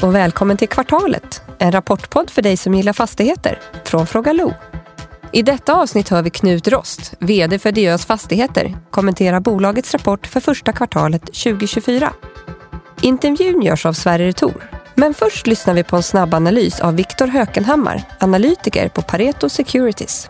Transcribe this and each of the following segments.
och välkommen till Kvartalet, en rapportpodd för dig som gillar fastigheter, från Fråga Lo. I detta avsnitt hör vi Knut Rost, vd för Diös Fastigheter, kommentera bolagets rapport för första kvartalet 2024. Intervjun görs av Sverre Thor, men först lyssnar vi på en snabb analys av Viktor Hökenhammar, analytiker på Pareto Securities.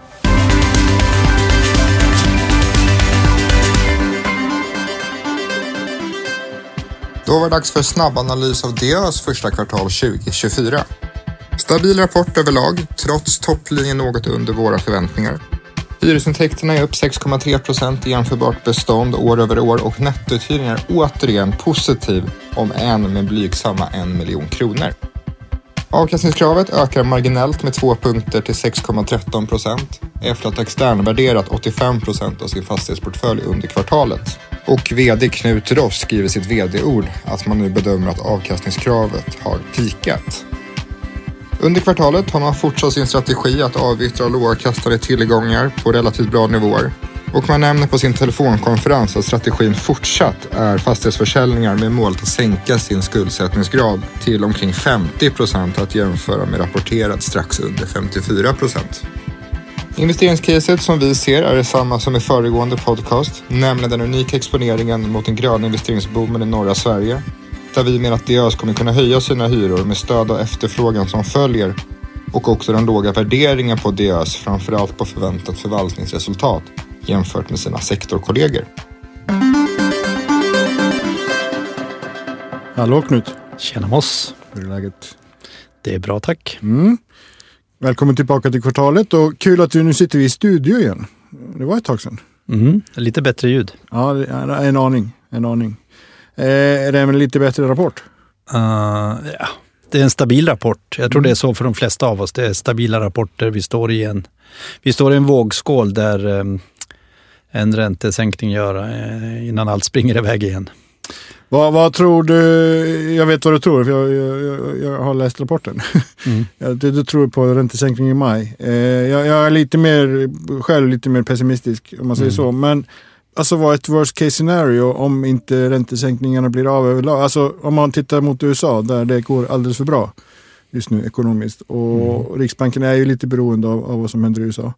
Då var det dags för snabbanalys av Diös första kvartal 2024. Stabil rapport överlag, trots topplinjen något under våra förväntningar. Hyresintäkterna är upp 6,3% i jämförbart bestånd år över år och nettouthyrningen är återigen positiv, om än med blygsamma 1 miljon kronor. Avkastningskravet ökar marginellt med 2 punkter till 6,13% efter att externvärderat 85% av sin fastighetsportfölj under kvartalet. Och vd Knut Rost skriver sitt vd-ord att man nu bedömer att avkastningskravet har pikat. Under kvartalet har man fortsatt sin strategi att avyttra lågkastade tillgångar på relativt bra nivåer. Och man nämner på sin telefonkonferens att strategin fortsatt är fastighetsförsäljningar med målet att sänka sin skuldsättningsgrad till omkring 50% att jämföra med rapporterat strax under 54%. Investeringscaset som vi ser är detsamma som i föregående podcast, nämligen den unika exponeringen mot den gröna investeringsboomen i norra Sverige, där vi menar att Diös kommer kunna höja sina hyror med stöd av efterfrågan som följer och också den låga värderingen på Diös, framförallt på förväntat förvaltningsresultat jämfört med sina sektorkollegor. Hallå Knut. Tjena Moss. Hur är läget? Det är bra, tack. Välkommen tillbaka till kvartalet och kul att du nu sitter i studio igen. Det var ett tag sedan. Lite bättre ljud. Ja, en aning. Är det en lite bättre rapport? Ja, det är en stabil rapport. Jag tror det är så för de flesta av oss. Det är stabila rapporter. Vi står i en vågskål där en räntesänkning gör innan allt springer iväg igen. Vad tror du? Jag vet vad du tror, för jag har läst rapporten. Du tror på räntesänkning i maj. Jag är lite mer pessimistisk om man säger så. Men alltså vad är ett worst case scenario om inte räntesänkningarna blir av överlag? Alltså om man tittar mot USA där det går alldeles för bra just nu ekonomiskt. Och Riksbanken är ju lite beroende av vad som händer i USA.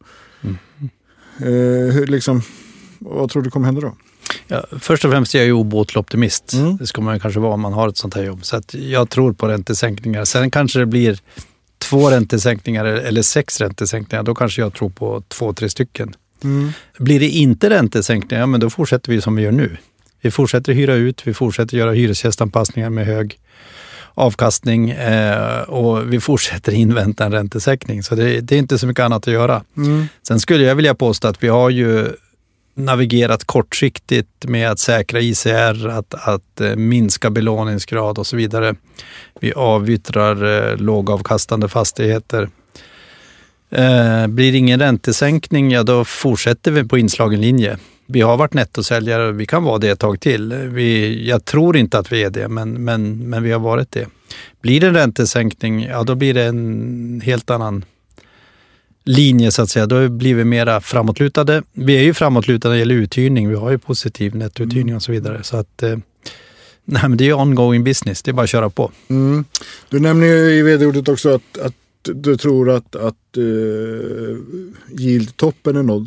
Vad tror du kommer hända då? Ja, först och främst är jag ju obotlig optimist. Det ska man kanske vara om man har ett sånt här jobb. Så att jag tror på räntesänkningar. Sen kanske det blir 2 räntesänkningar eller 6 räntesänkningar. Då kanske jag tror på 2-3 stycken. Blir det inte räntesänkningar, ja, men då fortsätter vi som vi gör nu. Vi fortsätter hyra ut, vi fortsätter göra hyresgästanpassningar med hög avkastning och vi fortsätter invänta en räntesänkning. Så det är inte så mycket annat att göra. Sen skulle jag vilja påstå att vi har ju navigerat kortsiktigt med att säkra ICR, att minska belåningsgrad och så vidare. Vi avyttrar lågavkastande fastigheter. Blir det ingen räntesänkning, ja då fortsätter vi på inslagen linje. Vi har varit nettosäljare och vi kan vara det ett tag till. Jag tror inte att vi är det, men vi har varit det. Blir det en räntesänkning, ja då blir det en helt annan linje så att säga. Då blir vi mera framåtlutade. Vi är ju framåtlutade när det gäller uthyrning. Vi har ju positiv nettouthyrning och så vidare. Så att men det är ju ongoing business. Det är bara att köra på. Du nämner ju i vd-ordet också att du tror att yield-toppen är nådd.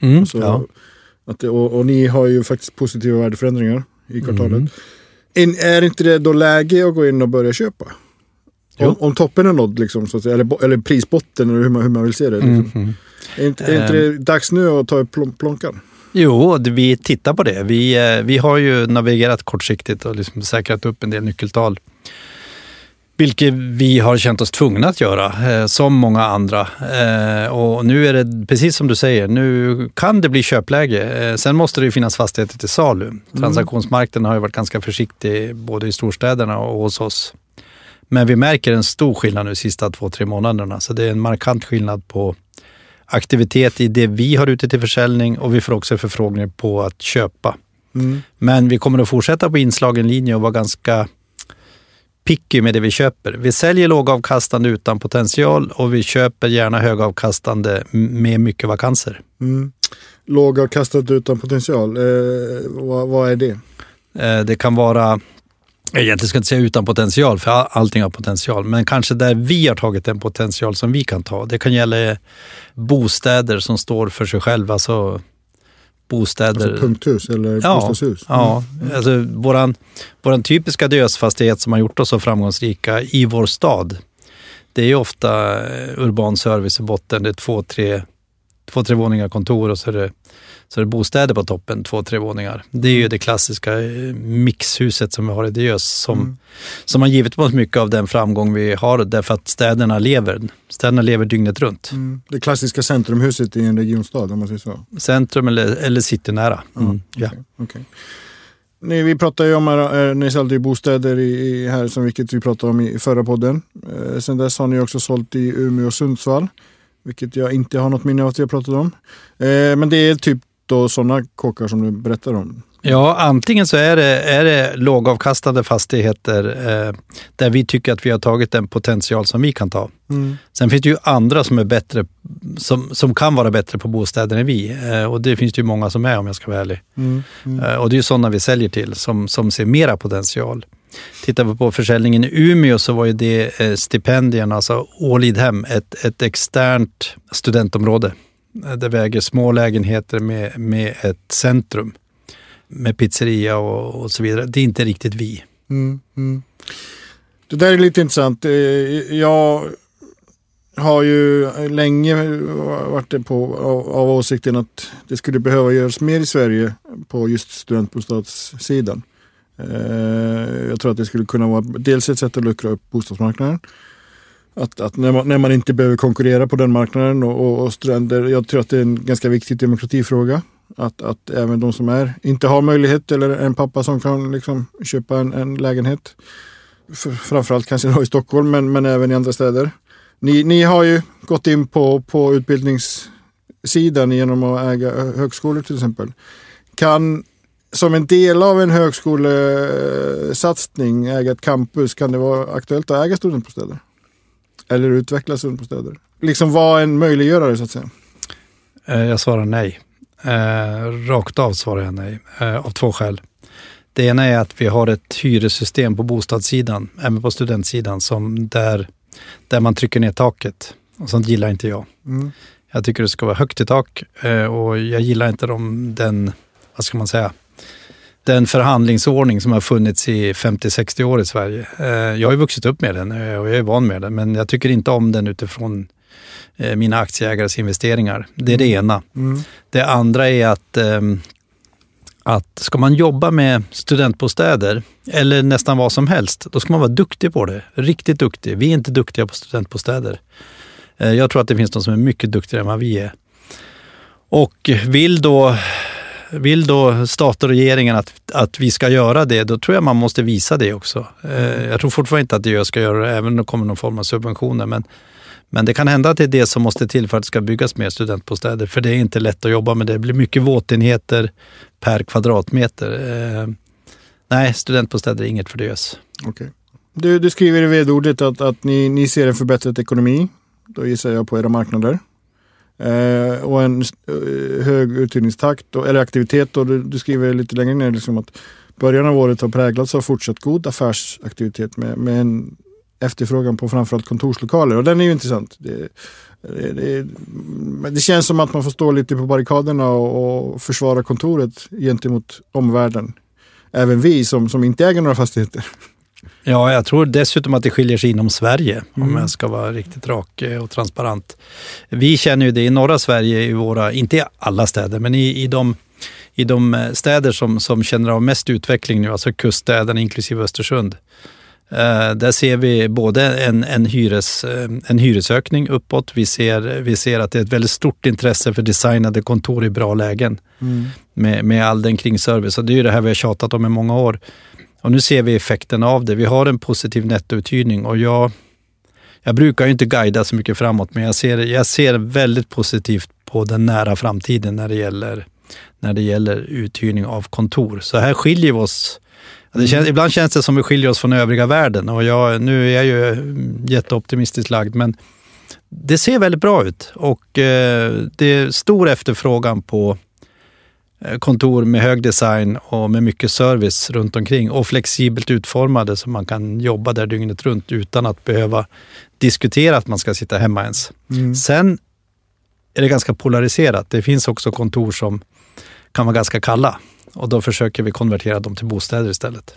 Och ni har ju faktiskt positiva värdeförändringar i kvartalet. Är inte det då läge att gå in och börja köpa? Om toppen är nådd liksom, så att säga, eller prisbotten eller hur man vill se det. Liksom. Är inte det dags nu att ta upp plånkan? Jo, vi tittar på det. Vi har ju navigerat kortsiktigt och liksom säkrat upp en del nyckeltal. Vilket vi har känt oss tvungna att göra, som många andra. Och nu är det, precis som du säger, nu kan det bli köpläge. Sen måste det ju finnas fastigheter till salu. Transaktionsmarknaden har ju varit ganska försiktig både i storstäderna och hos oss. Men vi märker en stor skillnad nu de sista 2-3 månaderna. Så det är en markant skillnad på aktivitet i det vi har ute till försäljning och vi får också förfrågningar på att köpa. Men vi kommer att fortsätta på inslagen linje och vara ganska picky med det vi köper. Vi säljer lågavkastande utan potential och vi köper gärna högavkastande med mycket vakanser. Lågavkastande utan potential, vad är det? Det kan vara Egentligen ska jag inte säga utan potential, för allting har potential. Men kanske där vi har tagit en potential som vi kan ta. Det kan gälla bostäder som står för sig själva. Alltså bostäder. Alltså punkthus eller bostadshus? Ja, alltså våran typiska DÖS-fastighet som har gjort oss så framgångsrika i vår stad. Det är ju ofta urban service i botten. Det är två, tre våningar kontor och så är det bostäder på toppen, 2-3 våningar. Det är ju det klassiska mixhuset som vi har i DÖS som har givit oss mycket av den framgång vi har därför att städerna lever dygnet runt. Det klassiska centrumhuset i en regionstad, om man säger så. Centrum eller citynära. Okay. Vi pratar ju om ni sålde bostäder här, som vilket vi pratade om i förra podden. Sen dess har ni också sålt i Umeå och Sundsvall, vilket jag inte har något minne av att jag pratat om. Men det är typ då sådana kåkar som du berättar om. Ja, antingen så är det lågavkastande fastigheter där vi tycker att vi har tagit den potential som vi kan ta. Sen finns det ju andra som är bättre, som kan vara bättre på bostäder än vi. Och det finns det ju många som är, om jag ska vara ärlig. Och det är ju sådana vi säljer till som ser mera potential. Tittar vi på försäljningen i Umeå så var ju det stipendierna, alltså Ålidhem, ett externt studentområde. Där vi äger små lägenheter med ett centrum. Med pizzeria och så vidare. Det är inte riktigt vi. Det där är lite intressant. Jag har ju länge varit av åsikten att det skulle behöva göras mer i Sverige på just studentbostadssidan. Jag tror att det skulle kunna vara dels ett sätt att luckra upp bostadsmarknaden. Att när man inte behöver konkurrera på den marknaden och studenter, jag tror att det är en ganska viktig demokratifråga. Att även de som inte har möjlighet, eller en pappa som kan liksom köpa en lägenhet, framförallt kanske då i Stockholm, men även i andra städer. Ni har ju gått in på utbildningssidan genom att äga högskolor till exempel. Kan som en del av en högskolesatsning äga ett campus, kan det vara aktuellt att äga studentbostäder? Eller utveckla studentbostäder? Liksom vara en möjliggörare så att säga? Jag svarar nej. Rakt av svarar jag nej. Av 2 skäl. Det ena är att vi har ett hyressystem på bostadssidan, även på studentsidan, som där man trycker ner taket. Och sånt gillar inte jag. Jag tycker det ska vara högt i tak och jag gillar inte den förhandlingsordning som har funnits i 50-60 år i Sverige. Jag har ju vuxit upp med den och jag är van med den, men jag tycker inte om den utifrån mina aktieägares investeringar. Det är det ena. Det andra är att ska man jobba med studentbostäder eller nästan vad som helst, då ska man vara duktig på det. Riktigt duktig. Vi är inte duktiga på studentbostäder. Jag tror att det finns de som är mycket duktigare än vad vi är. Och vill då stat och regeringen att vi ska göra det, då tror jag man måste visa det också. Jag tror fortfarande inte att det ska göra det, även om det kommer någon form av subventioner. Men det kan hända att det är det som måste till för att det ska byggas mer studentbostäder. För det är inte lätt att jobba med det. Det blir mycket våtenheter per kvadratmeter. Nej, studentbostäder är inget för DÖS. Okay. Du skriver i vedordet att ni ser en förbättrad ekonomi. Då gissar jag på era marknader. Och en hög uthyrningstakt eller aktivitet. Och du skriver lite längre ner liksom att början av året har präglats av fortsatt god affärsaktivitet med en efterfrågan på framförallt kontorslokaler. Och den är ju intressant. Det känns som att man får stå lite på barrikaderna och försvara kontoret gentemot omvärlden. Även vi som inte äger några fastigheter. Ja, jag tror dessutom att det skiljer sig inom Sverige, om jag ska vara riktigt rak och transparent. Vi känner ju det i norra Sverige, inte i alla städer, men i de städer som känner av mest utveckling nu, alltså kuststäderna inklusive Östersund. Där ser vi både en hyresökning uppåt. Vi ser att det är ett väldigt stort intresse för designade kontor i bra lägen med all den kringservice. Och det är ju det här vi har tjatat om i många år. Och nu ser vi effekten av det. Vi har en positiv nettouthyrning och jag brukar ju inte guida så mycket framåt, men jag ser väldigt positivt på den nära framtiden när det gäller uthyrning av kontor. Så här skiljer vi oss. Ibland känns det som vi skiljer oss från övriga världen och nu är jag ju jätteoptimistiskt lagd, men det ser väldigt bra ut och det är stor efterfrågan på kontor med hög design och med mycket service runt omkring och flexibelt utformade så man kan jobba där dygnet runt utan att behöva diskutera att man ska sitta hemma ens. Sen är det ganska polariserat. Det finns också kontor som kan vara ganska kalla och då försöker vi konvertera dem till bostäder istället.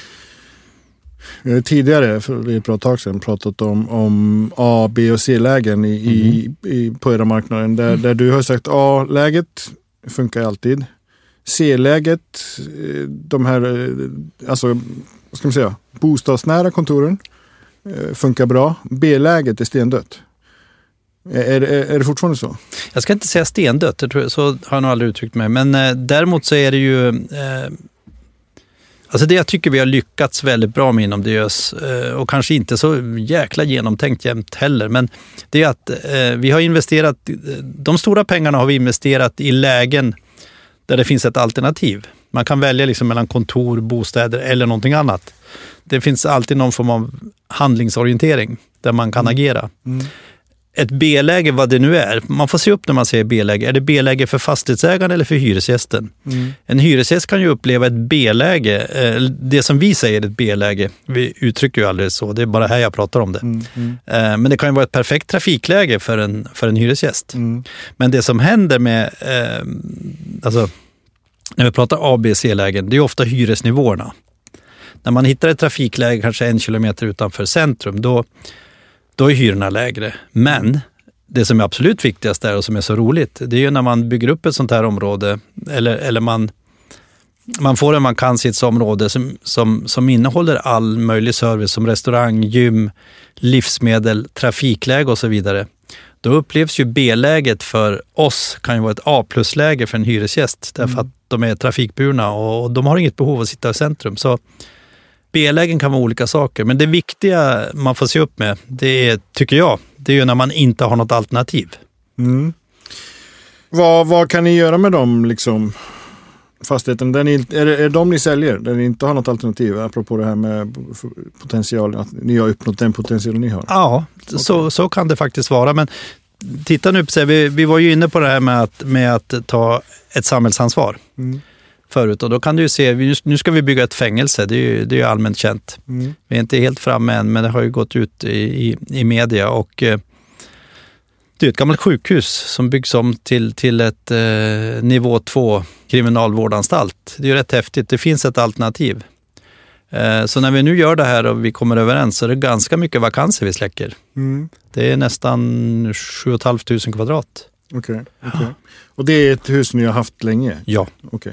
Vi har tidigare, för ett bra tag sedan, pratat om A-, B- och C-lägen på era marknaden. Där du har sagt A-läget funkar alltid. C-läget, de här, alltså, vad ska man säga, bostadsnära kontoren funkar bra. B-läget är stendött. Är det fortfarande så? Jag ska inte säga stendött, så har jag nog aldrig uttryckt mig. Men däremot så är det ju... Alltså det jag tycker vi har lyckats väldigt bra med inom Diös och kanske inte så jäkla genomtänkt jämt heller, men det är att vi har investerat, de stora pengarna har vi investerat i lägen där det finns ett alternativ. Man kan välja liksom mellan kontor, bostäder eller någonting annat. Det finns alltid någon form av handlingsorientering där man kan agera. Ett B-läge, vad det nu är. Man får se upp när man säger B-läge. Är det B-läge för fastighetsägaren eller för hyresgästen? En hyresgäst kan ju uppleva ett B-läge. Det som vi säger ett B-läge. Vi uttrycker ju aldrig så. Det är bara här jag pratar om det. Men det kan ju vara ett perfekt trafikläge för en hyresgäst. Men det som händer med... alltså, när vi pratar A, B, C-lägen. Det är ofta hyresnivåerna. När man hittar ett trafikläge kanske 1 kilometer utanför centrum. Då är hyrorna lägre. Men det som är absolut viktigast där och som är så roligt, det är ju när man bygger upp ett sånt här område eller man får en vakanshetsområde som innehåller all möjlig service som restaurang, gym, livsmedel, trafikläge och så vidare. Då upplevs ju B-läget för oss kan ju vara ett A+-läge för en hyresgäst därför att de är trafikburna och de har inget behov att sitta i centrum. Så B-lägen kan vara olika saker, men det viktiga man får se upp med, det är, tycker jag, det är ju när man inte har något alternativ. Vad kan ni göra med dem liksom, fastigheten? Är de ni säljer, där ni inte har något alternativ, apropå det här med potentialen, att ni har uppnått den potentialen ni har? Ja, så kan det faktiskt vara, men titta nu på sig, vi var ju inne på det här med att ta ett samhällsansvar. Förut. Och då kan du ju se, nu ska vi bygga ett fängelse, det är ju allmänt känt. Vi är inte helt framme än, men det har ju gått ut i media och det är ett gammalt sjukhus som byggs om till ett nivå 2 kriminalvårdanstalt. Det är ju rätt häftigt, det finns ett alternativ. Så när vi nu gör det här och vi kommer överens så är det ganska mycket vakanser vi släcker. Det är nästan 7 500 kvadrat. Okej. Och det är ett hus ni har haft länge? Ja. Okej.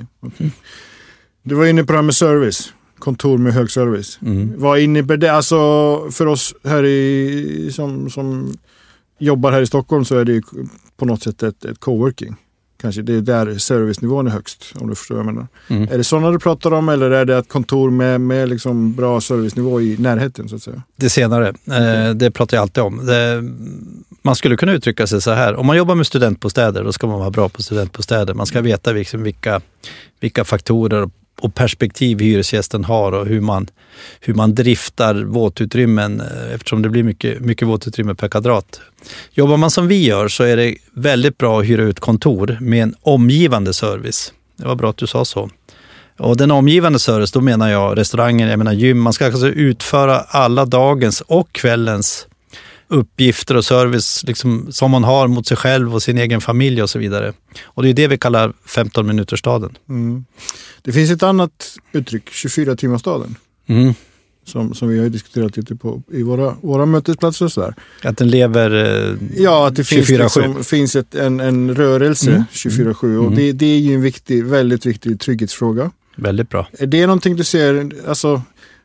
Du var inne på det här med service. Kontor med hög service. Vad innebär det? Alltså för oss här som jobbar här i Stockholm så är det på något sätt ett coworking. Kanske det är där servicenivån är högst, om du förstår vad jag menar. Är det sådana du pratar om eller är det ett kontor med liksom bra servicenivå i närheten så att säga? Det senare, det pratar jag alltid om. Man skulle kunna uttrycka sig så här, om man jobbar med studentbostäder då ska man vara bra på studentbostäder. Man ska veta liksom vilka faktorer och perspektiv hyresgästen har och hur man driftar våtutrymmen eftersom det blir mycket våtutrymme per kvadrat. Jobbar man som vi gör så är det väldigt bra att hyra ut kontor med en omgivande service. Det var bra att du sa så. Och den omgivande service, då menar jag restauranger, jag menar gym. Man ska alltså utföra alla dagens och kvällens uppgifter och service liksom, som man har mot sig själv och sin egen familj och så vidare. Och det är det vi kallar 15-minutersstaden. Det finns ett annat uttryck, 24-timmarsstaden. Som vi har diskuterat lite på i våra mötesplatser och sådär. Att den lever att det finns en rörelse 24/7 och det är ju en väldigt viktig trygghetsfråga. Väldigt bra. Är det någonting du ser, alltså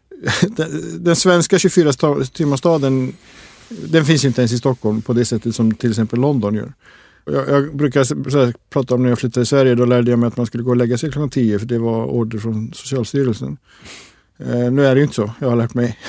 den svenska 24-timmarsstaden, den finns inte ens i Stockholm på det sättet som till exempel London gör. Jag brukar prata om när jag flyttade i Sverige, då lärde jag mig att man skulle gå och lägga sig klockan 10 för det var order från Socialstyrelsen. Nu är det ju inte så, jag har lärt mig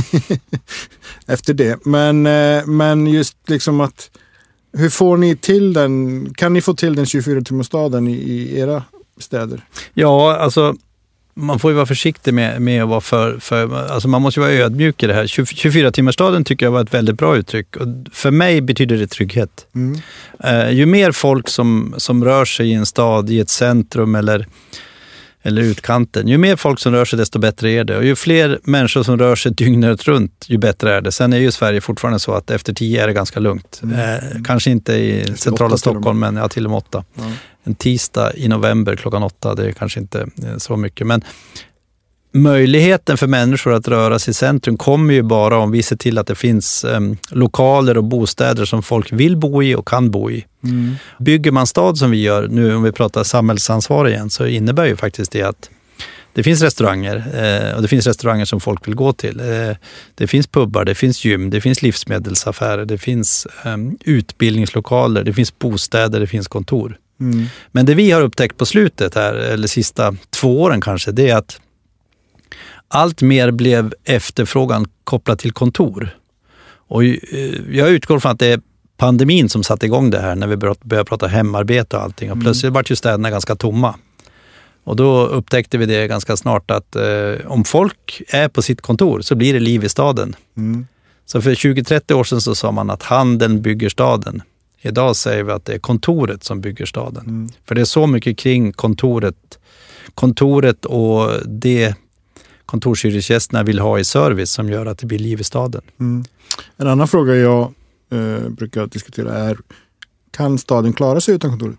efter det. Men just liksom att, hur får ni till den, kan ni få till den 24-timmarsstaden i era städer? Ja, alltså man får ju vara försiktig med att vara alltså man måste ju vara ödmjuk i det här. 24-timmarsstaden tycker jag var ett väldigt bra uttryck. Och för mig betyder det trygghet. Ju mer folk som rör sig i en stad, i ett centrum eller utkanten. Ju mer folk som rör sig, desto bättre är det. Och ju fler människor som rör sig dygnet runt, ju bättre är det. Sen är ju Sverige fortfarande så att efter 10 är det ganska lugnt. Kanske inte i centrala Stockholm, men till och med 8. Ja. En tisdag i november klockan 8, det är kanske inte så mycket. Men möjligheten för människor att röra sig i centrum kommer ju bara om vi ser till att det finns lokaler och bostäder som folk vill bo i och kan bo i. Bygger man stad som vi gör nu, om vi pratar samhällsansvar igen, så innebär ju faktiskt det att det finns restauranger och det finns restauranger som folk vill gå till. Det finns pubbar, det finns gym, det finns livsmedelsaffärer, det finns utbildningslokaler, det finns bostäder, det finns kontor. Men det vi har upptäckt på slutet här, eller sista 2 åren kanske, det är att allt mer blev efterfrågan kopplat till kontor. Och jag utgår från att det är pandemin som satte igång det här när vi började prata hemarbete och allting. Och plötsligt var ju städerna ganska tomma. Och då upptäckte vi det ganska snart att om folk är på sitt kontor så blir det liv i staden. Så för 20-30 år sedan så sa man att handeln bygger staden. Idag säger vi att det är kontoret som bygger staden. För det är så mycket kring kontoret och det kontorshyresgästerna vill ha i service som gör att det blir liv i staden. En annan fråga jag brukar diskutera är, kan staden klara sig utan kontoret?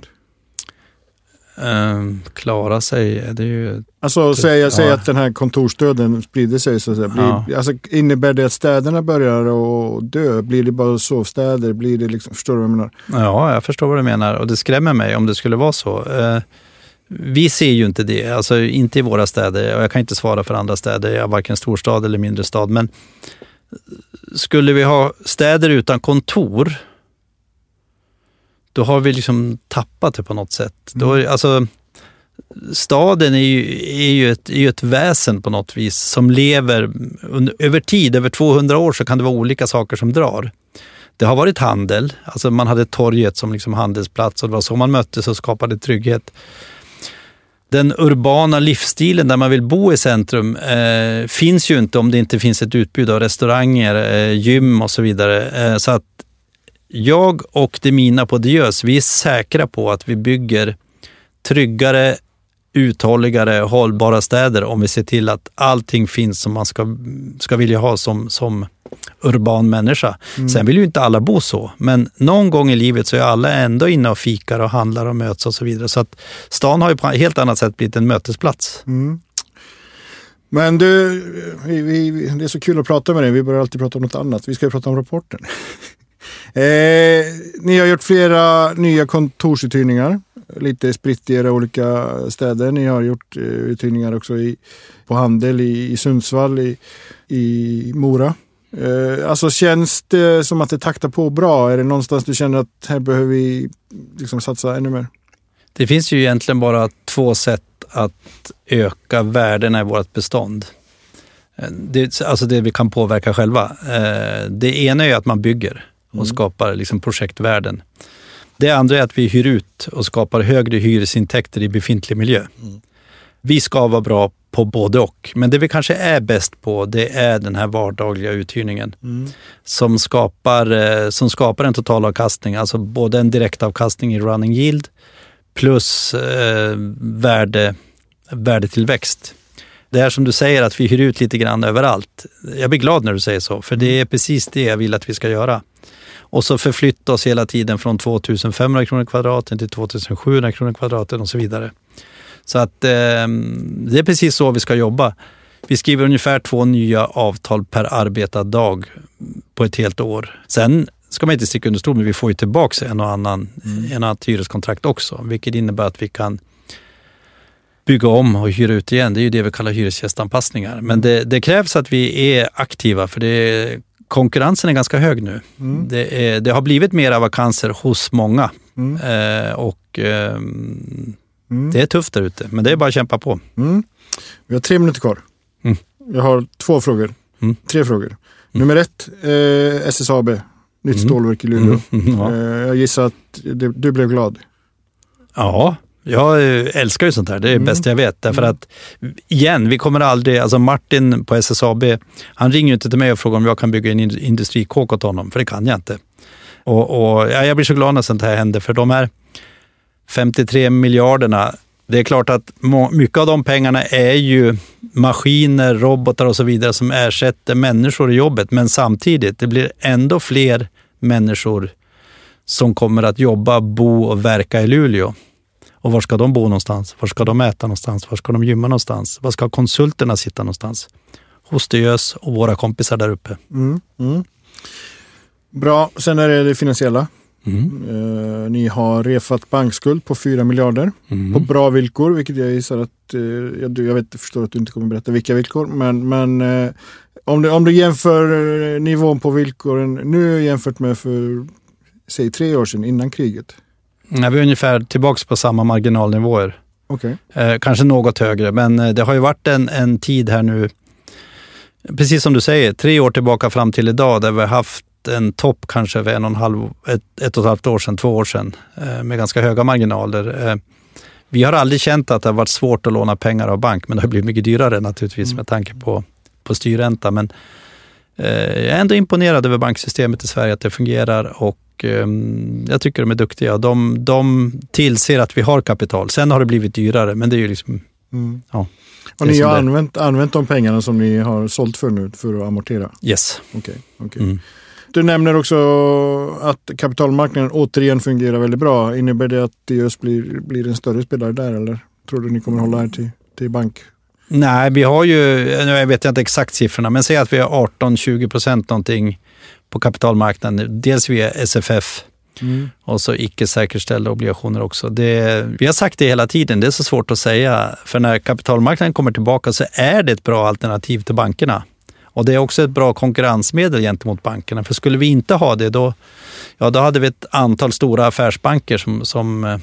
Klara sig, det är ju... Alltså säg att den här kontorsdöden sprider sig så att säga. Alltså, innebär det att städerna börjar att dö? Blir det bara sovstäder? Blir det liksom, förstår du vad jag menar? Ja, jag förstår vad du menar och det skrämmer mig om det skulle vara så. Vi ser ju inte det, alltså inte i våra städer och jag kan inte svara för andra städer, jag är varken storstad eller mindre stad, men skulle vi ha städer utan kontor, då har vi liksom tappat det på något sätt. Då, alltså, staden är ju ett väsen på något vis som lever över tid, över 200 år så kan det vara olika saker som drar. Det har varit handel, alltså man hade torget som liksom handelsplats och det var så man möttes och skapade trygghet. Den urbana livsstilen där man vill bo i centrum finns ju inte om det inte finns ett utbud av restauranger, gym och så vidare. Så att jag och det mina på Diös, vi är säkra på att vi bygger tryggare, uthålligare, hållbara städer om vi ser till att allting finns som man ska vilja ha som urban människa. Sen vill ju inte alla bo så, men någon gång i livet så är alla ändå inne och fikar och handlar och möts och så vidare. Så att stan har ju på ett helt annat sätt blivit en mötesplats. Men du, det är så kul att prata med dig. Vi börjar alltid prata om något annat. Vi ska ju prata om rapporten. Ni har gjort flera nya kontorsuthyrningar. Lite spritt i era olika städer. Ni har gjort uthyrningar också på Handel i Sundsvall, i Mora. Alltså känns det som att det taktar på bra? Är det någonstans du känner att här behöver vi liksom satsa ännu mer? Det finns ju egentligen bara 2 sätt att öka värdena i vårt bestånd. Alltså det vi kan påverka själva. Det ena är att man bygger och skapar liksom projektvärden. Det andra är att vi hyr ut och skapar högre hyresintäkter i befintlig miljö. Vi ska vara bra på både och. Men det vi kanske är bäst på, det är den här vardagliga uthyrningen. Som skapar en totalavkastning. Alltså både en direktavkastning i running yield plus värdetillväxt. Det är som du säger att vi hyr ut lite grann överallt. Jag blir glad när du säger så, för det är precis det jag vill att vi ska göra. Och så förflytta oss hela tiden från 2500 kronor kvadraten till 2700 kronor kvadraten och så vidare. Så att det är precis så vi ska jobba. Vi skriver ungefär 2 nya avtal per arbetad dag på ett helt år. Sen ska man inte sticka under stol, men vi får ju tillbaka en annat hyreskontrakt också. Vilket innebär att vi kan bygga om och hyra ut igen. Det är ju det vi kallar hyresgästanpassningar. Men det krävs att vi är aktiva, för konkurrensen är ganska hög nu. Det har blivit mera vakanser hos många. Det är tufft där ute, men det är bara att kämpa på. Vi har 3 minuter kvar. Jag har 2 frågor. 3 frågor. Nummer 1, SSAB, nytt stålverk i Luleå. Jag gissar att du blev glad. Ja, Jag älskar ju sånt här. Det är det bästa jag vet. Därför att, igen, vi kommer aldrig... Alltså Martin på SSAB, han ringer ju inte till mig och frågar om jag kan bygga en industrikåk åt honom. För det kan jag inte. Och jag blir så glad när sånt här händer. För de här 53 miljarderna, det är klart att mycket av de pengarna är ju maskiner, robotar och så vidare som ersätter människor i jobbet. Men samtidigt, det blir ändå fler människor som kommer att jobba, bo och verka i Luleå. Och var ska de bo någonstans? Var ska de äta någonstans? Var ska de gymma någonstans? Var ska konsulterna sitta någonstans? Hos Diös och våra kompisar där uppe. Bra, sen är det finansiella. Ni har refat bankskuld på 4 miljarder på bra villkor, vilket jag gissar att jag förstår att du inte kommer berätta vilka villkor, men om du jämför nivån på villkoren nu jämfört med för säg 3 år sedan innan kriget. Nej, vi är ungefär tillbaka på samma marginalnivåer. Okay. Kanske något högre, men det har ju varit en tid här nu, precis som du säger, 3 år tillbaka fram till idag, där vi har haft en topp kanske över 1,5 år sedan, 2 år sedan, med ganska höga marginaler. Vi har aldrig känt att det har varit svårt att låna pengar av bank, men det har blivit mycket dyrare naturligtvis med tanke på styrränta. Men jag är ändå imponerad över banksystemet i Sverige, att det fungerar, och jag tycker de är duktiga. De tillser att vi har kapital. Sen har det blivit dyrare, men det är ju liksom... Ja, och ni har använt de pengarna som ni har sålt för nu för att amortera? Yes. Okej. Du nämner också att kapitalmarknaden återigen fungerar väldigt bra. Innebär det att Diös blir en större spelare där, eller tror du ni kommer hålla er till bank? Nej, vi har ju, jag vet inte exakt siffrorna, men säg att vi har 18-20% någonting på kapitalmarknaden. Dels via SFF och så icke säkerställda obligationer också. Vi har sagt det hela tiden, det är så svårt att säga. För när kapitalmarknaden kommer tillbaka så är det ett bra alternativ till bankerna. Och det är också ett bra konkurrensmedel gentemot bankerna. För skulle vi inte ha det, då hade vi ett antal stora affärsbanker som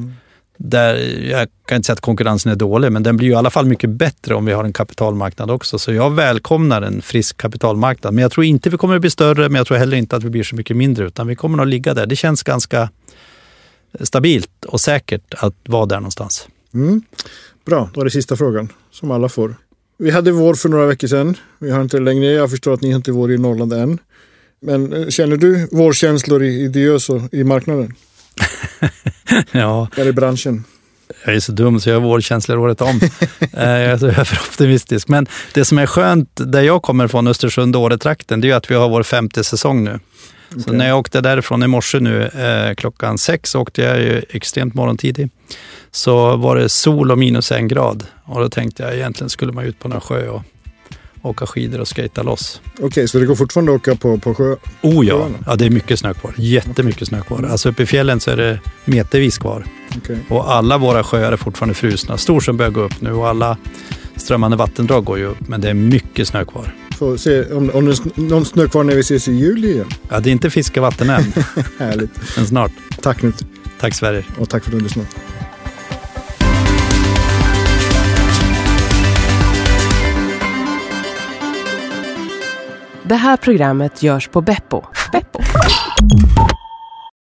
där, jag kan inte säga att konkurrensen är dålig, men den blir ju i alla fall mycket bättre om vi har en kapitalmarknad också. Så jag välkomnar en frisk kapitalmarknad. Men jag tror inte vi kommer att bli större, men jag tror heller inte att vi blir så mycket mindre, utan vi kommer att ligga där. Det känns ganska stabilt och säkert att vara där någonstans. Bra, då är det sista frågan som alla får. Vi hade vår för några veckor sedan. Vi har inte längre. Jag förstår att ni inte vår i Norrland än. Men känner du vårkänslor i Diös och i marknaden? Ja. Eller i branschen? Jag är så dum så jag har vårkänslor året om. Jag är för optimistisk. Men det som är skönt där jag kommer från, Östersund och Åretrakten, det är ju att vi har vår 5:e säsong nu. Okay. Så när jag åkte därifrån i morse nu, klockan 6, åkte jag ju extremt morgontidig. Så var det sol och -1 grad. Och då tänkte jag egentligen skulle man ut på någon sjö och åka skidor och skejta loss. Okej, så det går fortfarande att åka på sjö? Oh ja. Ja, det är mycket snö kvar. Jättemycket snö kvar. Alltså uppe i fjällen så är det metervis kvar. Okay. Och alla våra sjöar är fortfarande frusna. Storsjön börjar gå upp nu och alla strömmande vattendrag går ju upp. Men det är mycket snö kvar. Får se om det är någon snö kvar när vi ses i juli igen. Ja, det är inte fiskevatten än. Härligt. Men snart. Tack Knut. Tack Sverige. Och tack för att du lyssnade. Det här programmet görs på Beppo.